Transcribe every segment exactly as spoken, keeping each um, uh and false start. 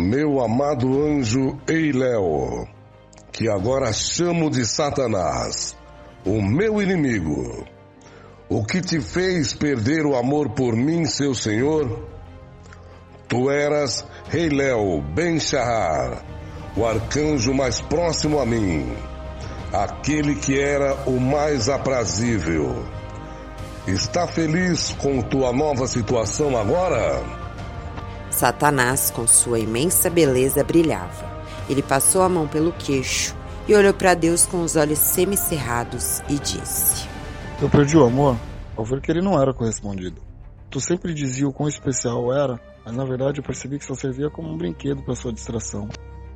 meu amado anjo Eiléo, que agora chamo de Satanás, o meu inimigo, o que te fez perder o amor por mim, seu senhor? Tu eras Eiléo Ben-Shahar, o arcanjo mais próximo a mim, aquele que era o mais aprazível. Está feliz com tua nova situação agora? Satanás, com sua imensa beleza, brilhava. Ele passou a mão pelo queixo e olhou para Deus com os olhos semicerrados e disse: Eu perdi o amor ao ver que ele não era correspondido. Tu sempre dizia o quão especial era, mas na verdade eu percebi que só servia como um brinquedo para sua distração.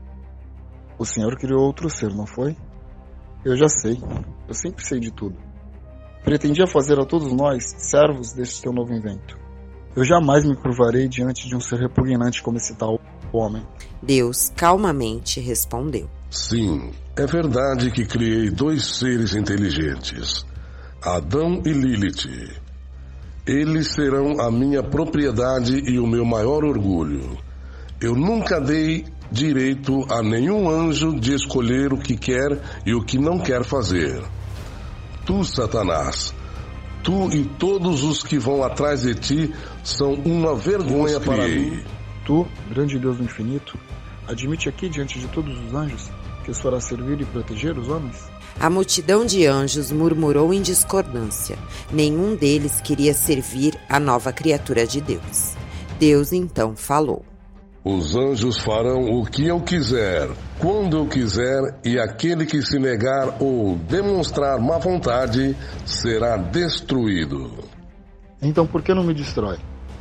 O Senhor criou outro ser, não foi? Eu já sei. Eu sempre sei de tudo. Pretendia fazer a todos nós servos deste teu novo invento. Eu jamais me curvarei diante de um ser repugnante como esse tal homem. Deus calmamente respondeu: Sim, é verdade que criei dois seres inteligentes, Adão e Lilith. Eles serão a minha propriedade e o meu maior orgulho. Eu nunca dei direito a nenhum anjo de escolher o que quer e o que não quer fazer. Tu, Satanás, tu e todos os que vão atrás de ti são uma vergonha para mim. Tu, grande Deus do infinito, admite aqui diante de todos os anjos que os fará servir e proteger os homens? A multidão de anjos murmurou em discordância. Nenhum deles queria servir a nova criatura de Deus. Deus então falou: Os anjos farão o que eu quiser, quando eu quiser, e aquele que se negar ou demonstrar má vontade será destruído. Então por que não me destrói?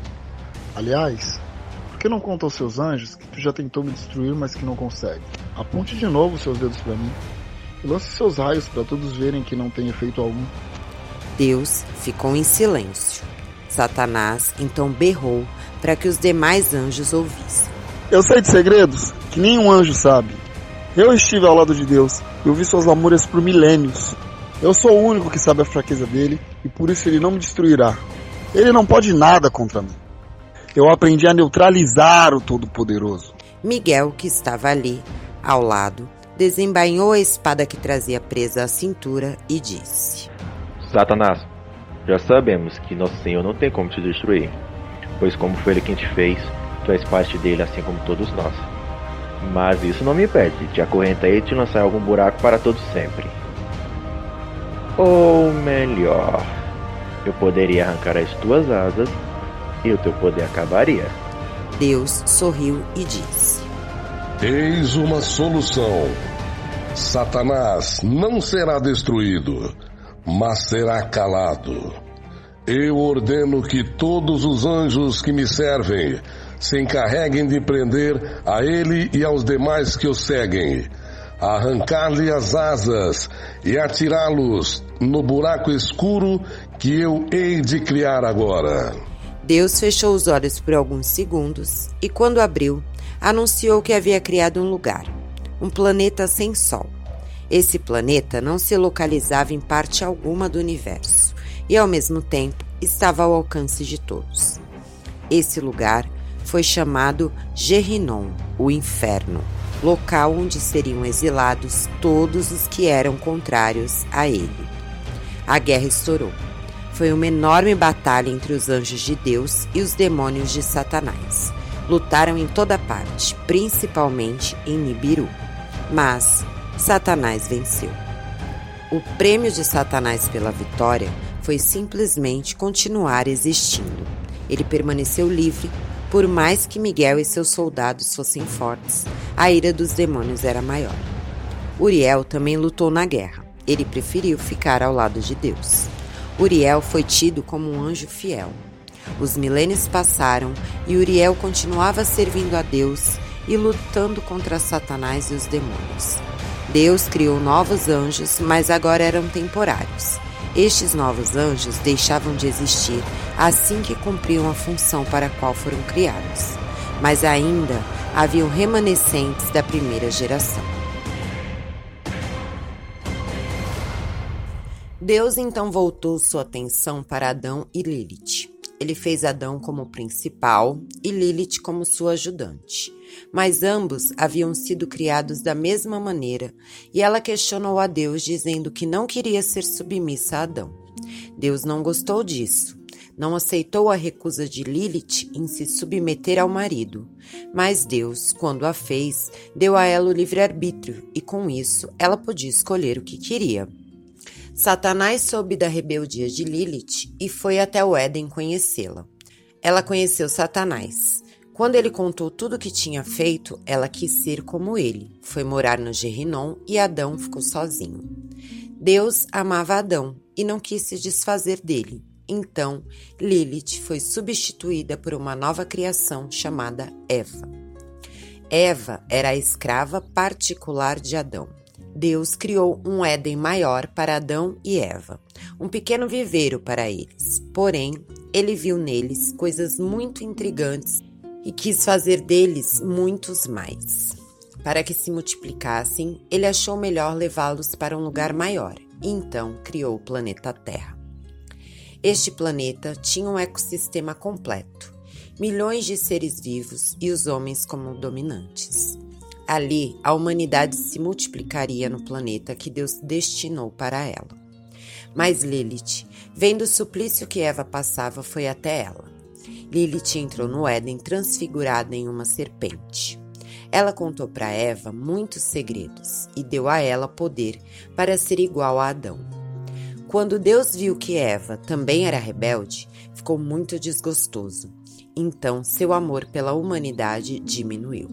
Aliás, por que não conta aos seus anjos que tu já tentou me destruir, mas que não consegue? Aponte de novo seus dedos para mim e lance seus raios para todos verem que não tem efeito algum. Deus ficou em silêncio. Satanás então berrou para que os demais anjos ouvissem. Eu sei de segredos que nenhum anjo sabe. Eu estive ao lado de Deus e ouvi suas lamúrias por milênios. Eu sou o único que sabe a fraqueza dele e por isso ele não me destruirá. Ele não pode nada contra mim. Eu aprendi a neutralizar o Todo-Poderoso. Miguel, que estava ali, ao lado, desembainhou a espada que trazia presa à cintura e disse: Satanás, já sabemos que nosso Senhor não tem como te destruir, pois como foi ele quem te fez, tu és parte dele assim como todos nós. Mas isso não me impede de te acorrentar e te lançar em algum buraco para todo sempre. Ou melhor, eu poderia arrancar as tuas asas e o teu poder acabaria. Deus sorriu e disse: Eis uma solução. Satanás não será destruído, mas será calado. Eu ordeno que todos os anjos que me servem se encarreguem de prender a ele e aos demais que o seguem, arrancar-lhe as asas e atirá-los no buraco escuro que eu hei de criar agora. Deus fechou os olhos por alguns segundos e, quando abriu, anunciou que havia criado um lugar, um planeta sem sol. Esse planeta não se localizava em parte alguma do universo e, ao mesmo tempo, estava ao alcance de todos. Esse lugar foi chamado Gehinnom, o Inferno, local onde seriam exilados todos os que eram contrários a ele. A guerra estourou. Foi uma enorme batalha entre os anjos de Deus e os demônios de Satanás. Lutaram em toda parte, principalmente em Nibiru. Mas Satanás venceu. O prêmio de Satanás pela vitória foi simplesmente continuar existindo. Ele permaneceu livre, por mais que Miguel e seus soldados fossem fortes, a ira dos demônios era maior. Uriel também lutou na guerra. Ele preferiu ficar ao lado de Deus. Uriel foi tido como um anjo fiel. Os milênios passaram e Uriel continuava servindo a Deus e lutando contra Satanás e os demônios. Deus criou novos anjos, mas agora eram temporários. Estes novos anjos deixavam de existir assim que cumpriam a função para a qual foram criados. Mas ainda haviam remanescentes da primeira geração. Deus então voltou sua atenção para Adão e Lilith. ele fez Adão como principal e Lilith como sua ajudante. Mas ambos haviam sido criados da mesma maneira e ela questionou a Deus dizendo que não queria ser submissa a Adão. Deus não gostou disso. Não aceitou a recusa de Lilith em se submeter ao marido, mas Deus, quando a fez, deu a ela o livre-arbítrio e com isso ela podia escolher o que queria. Satanás soube da rebeldia de Lilith e foi até o Éden conhecê-la. Ela conheceu Satanás. Quando ele contou tudo o que tinha feito, ela quis ser como ele. Foi morar no Gehinnom e Adão ficou sozinho. Deus amava Adão e não quis se desfazer dele. Então, Lilith foi substituída por uma nova criação chamada Eva. Eva era a escrava particular de Adão. Deus criou um Éden maior para Adão e Eva, um pequeno viveiro para eles. Porém, ele viu neles coisas muito intrigantes e quis fazer deles muitos mais. Para que se multiplicassem, ele achou melhor levá-los para um lugar maior, e então criou o planeta Terra. Este planeta tinha um ecossistema completo, milhões de seres vivos e os homens como dominantes. Ali, a humanidade se multiplicaria no planeta que Deus destinou para ela. Mas Lilith, vendo o suplício que Eva passava, foi até ela. Lilith entrou no Éden transfigurada em uma serpente. Ela contou para Eva muitos segredos e deu a ela poder para ser igual a Adão. Quando Deus viu que Eva também era rebelde, ficou muito desgostoso. Então, seu amor pela humanidade diminuiu.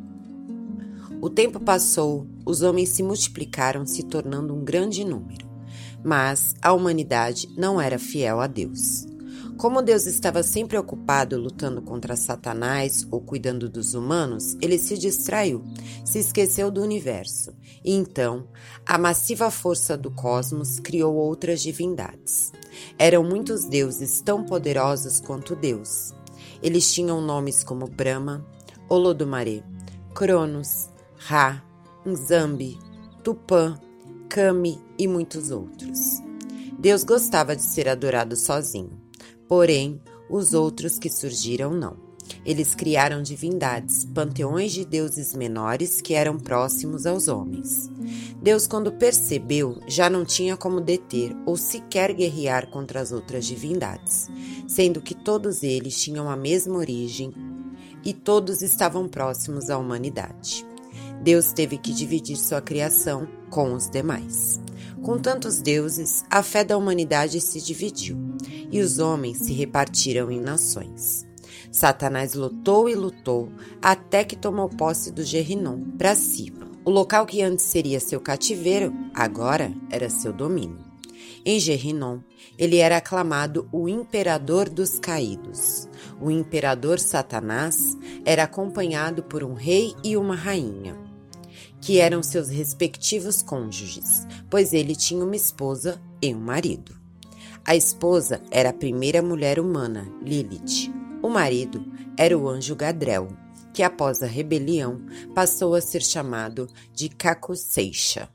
O tempo passou, os homens se multiplicaram, se tornando um grande número. Mas a humanidade não era fiel a Deus. Como Deus estava sempre ocupado lutando contra Satanás ou cuidando dos humanos, ele se distraiu, se esqueceu do universo. E então, a massiva força do cosmos criou outras divindades. Eram muitos deuses tão poderosos quanto Deus. Eles tinham nomes como Brahma, Olodumare, Cronos, Ra, Nzambi, Tupã, Kami e muitos outros. Deus gostava de ser adorado sozinho. Porém, os outros que surgiram não. Eles criaram divindades, panteões de deuses menores que eram próximos aos homens. Deus, quando percebeu, já não tinha como deter ou sequer guerrear contra as outras divindades, sendo que todos eles tinham a mesma origem e todos estavam próximos à humanidade. Deus teve que dividir sua criação com os demais. Com tantos deuses, a fé da humanidade se dividiu e os homens se repartiram em nações. Satanás lutou e lutou até que tomou posse do Gehinnom para si. O local que antes seria seu cativeiro, agora era seu domínio. Em Gehinnom, ele era aclamado o Imperador dos Caídos. O imperador Satanás era acompanhado por um rei e uma rainha, que eram seus respectivos cônjuges, pois ele tinha uma esposa e um marido. A esposa era a primeira mulher humana, Lilith. O marido era o anjo Gadrel, que após a rebelião passou a ser chamado de Kakoseisha.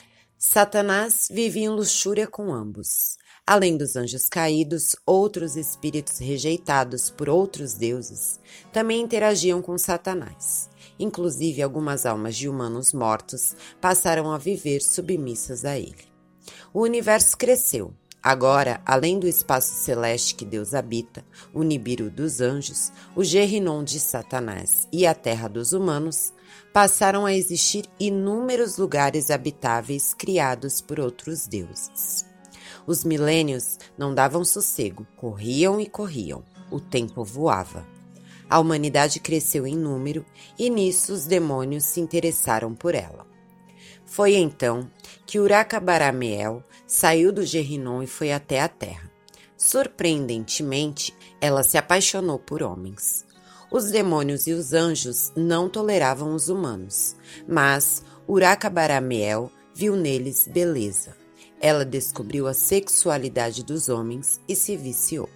Satanás vivia em luxúria com ambos. Além dos anjos caídos, outros espíritos rejeitados por outros deuses também interagiam com Satanás. Inclusive, algumas almas de humanos mortos passaram a viver submissas a ele. O universo cresceu. Agora, além do espaço celeste que Deus habita, o Nibiru dos anjos, o Gehinnom de Satanás e a terra dos humanos, passaram a existir inúmeros lugares habitáveis criados por outros deuses. Os milênios não davam sossego, corriam e corriam, o tempo voava. A humanidade cresceu em número e nisso os demônios se interessaram por ela. Foi então que Uraka-Barameel saiu do Gehinnom e foi até a Terra. Surpreendentemente, ela se apaixonou por homens. Os demônios e os anjos não toleravam os humanos, mas Uraka-Barameel viu neles beleza. Ela descobriu a sexualidade dos homens e se viciou.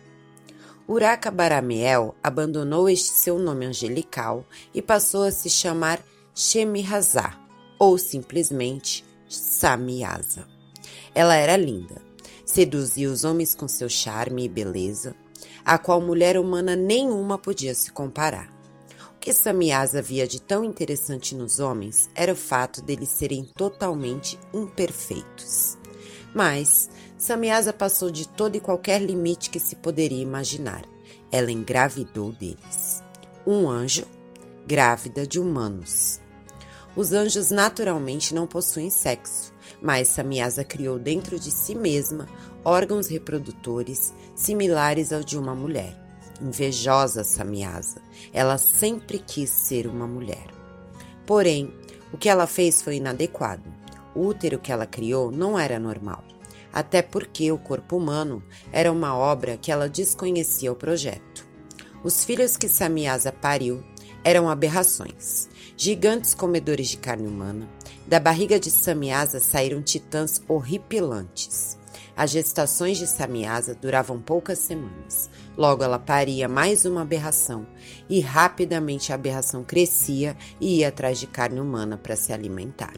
Uraka-Barameel abandonou este seu nome angelical e passou a se chamar Shemihazá, ou simplesmente Samyaza. Ela era linda, seduzia os homens com seu charme e beleza. a qual mulher humana nenhuma podia se comparar. O que Samyaza via de tão interessante nos homens era o fato deles serem totalmente imperfeitos. Mas Samyaza passou de todo e qualquer limite que se poderia imaginar. Ela engravidou deles. Um anjo, grávida de humanos. Os anjos naturalmente não possuem sexo, mas Samyaza criou dentro de si mesma órgãos reprodutores similares ao de uma mulher. Invejosa Samyaza, ela sempre quis ser uma mulher. Porém, o que ela fez foi inadequado. O útero que ela criou não era normal, até porque o corpo humano era uma obra que ela desconhecia o projeto. Os filhos que Samyaza pariu eram aberrações, gigantes comedores de carne humana. Da barriga de Samyaza saíram titãs horripilantes. As gestações de Samyaza duravam poucas semanas. Logo ela paria mais uma aberração e rapidamente a aberração crescia e ia atrás de carne humana para se alimentar.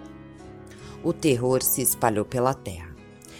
O terror se espalhou pela terra.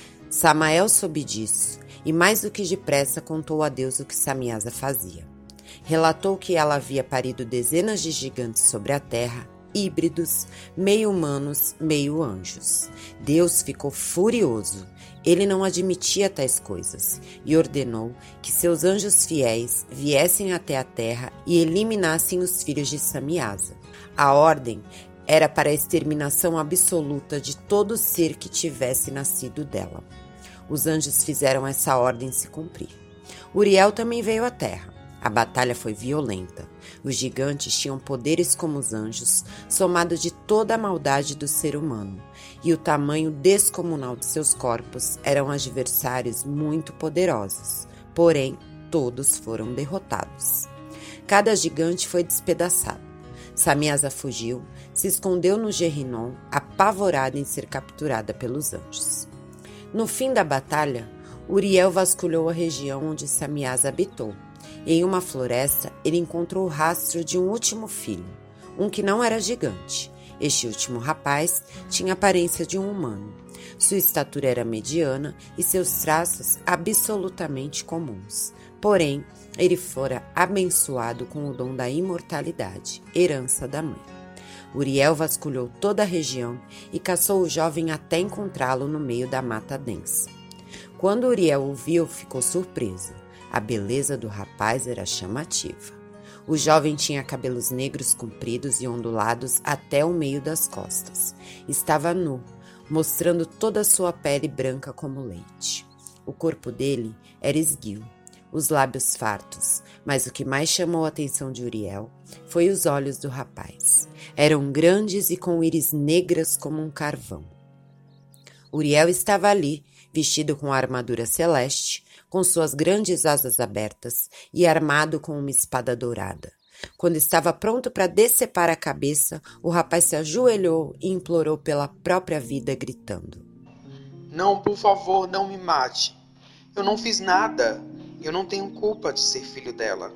Samael soube disso e mais do que depressa contou a Deus o que Samyaza fazia. Relatou que ela havia parido dezenas de gigantes sobre a terra, híbridos, meio humanos, meio anjos. Deus ficou furioso. Ele não admitia tais coisas e ordenou que seus anjos fiéis viessem até a terra e eliminassem os filhos de Samyaza. A ordem era para a exterminação absoluta de todo ser que tivesse nascido dela. Os anjos fizeram essa ordem se cumprir. Uriel também veio à terra. A batalha foi violenta. Os gigantes tinham poderes como os anjos, somado de toda a maldade do ser humano, e o tamanho descomunal de seus corpos eram adversários muito poderosos. Porém, todos foram derrotados. Cada gigante foi despedaçado. Samyaza fugiu, se escondeu no Gerrinon, apavorada em ser capturada pelos anjos. No fim da batalha, Uriel vasculhou a região onde Samyaza habitou. Em uma floresta, ele encontrou o rastro de um último filho, um que não era gigante. Este último rapaz tinha a aparência de um humano. Sua estatura era mediana e seus traços absolutamente comuns. Porém, ele fora abençoado com o dom da imortalidade, herança da mãe. Uriel vasculhou toda a região e caçou o jovem até encontrá-lo no meio da mata densa. Quando Uriel o viu, ficou surpreso. A beleza do rapaz era chamativa. O jovem tinha cabelos negros compridos e ondulados até o meio das costas. Estava nu, mostrando toda a sua pele branca como leite. O corpo dele era esguio, os lábios fartos, mas o que mais chamou a atenção de Uriel foi os olhos do rapaz. Eram grandes e com íris negras como um carvão. Uriel estava ali, vestido com a armadura celeste, com suas grandes asas abertas e armado com uma espada dourada. Quando estava pronto para decepar a cabeça, o rapaz se ajoelhou e implorou pela própria vida, gritando: Não, por favor, não me mate. Eu não fiz nada. Eu não tenho culpa de ser filho dela.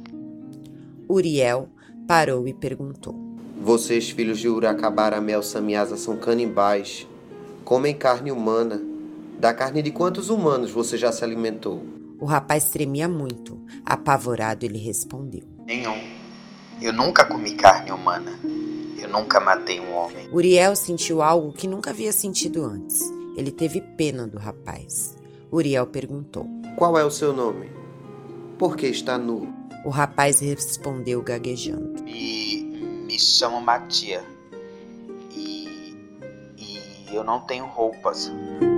Uriel parou e perguntou: Vocês, filhos de Uracabaramel Samyaza, são canibais. Comem carne humana. Da carne de quantos humanos você já se alimentou? O rapaz tremia muito. Apavorado, ele respondeu: Nenhum. Eu nunca comi carne humana. Eu nunca matei um homem. Uriel sentiu algo que nunca havia sentido antes. Ele teve pena do rapaz. Uriel perguntou: Qual é o seu nome? Por que está nu? O rapaz respondeu gaguejando: Me, me chamo Matia. E, e eu não tenho roupas.